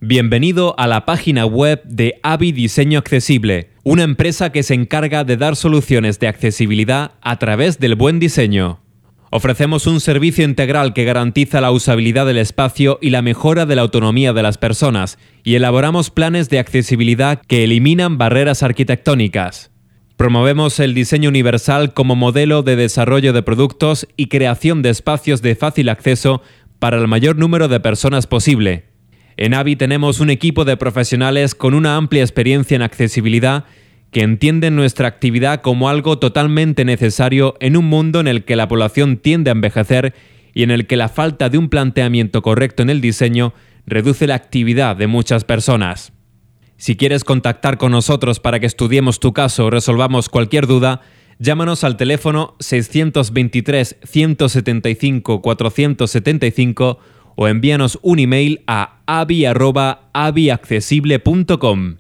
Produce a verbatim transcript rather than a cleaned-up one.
Bienvenido a la página web de Avi Diseño Accesible, una empresa que se encarga de dar soluciones de accesibilidad a través del buen diseño. Ofrecemos un servicio integral que garantiza la usabilidad del espacio y la mejora de la autonomía de las personas, y elaboramos planes de accesibilidad que eliminan barreras arquitectónicas. Promovemos el diseño universal como modelo de desarrollo de productos y creación de espacios de fácil acceso para el mayor número de personas posible. En Avi tenemos un equipo de profesionales con una amplia experiencia en accesibilidad que entienden nuestra actividad como algo totalmente necesario en un mundo en el que la población tiende a envejecer y en el que la falta de un planteamiento correcto en el diseño reduce la actividad de muchas personas. Si quieres contactar con nosotros para que estudiemos tu caso o resolvamos cualquier duda, llámanos al teléfono seiscientos veintitrés, ciento setenta y cinco, cuatrocientos setenta y cinco o envíanos un email a avi arroba avi accesible punto com.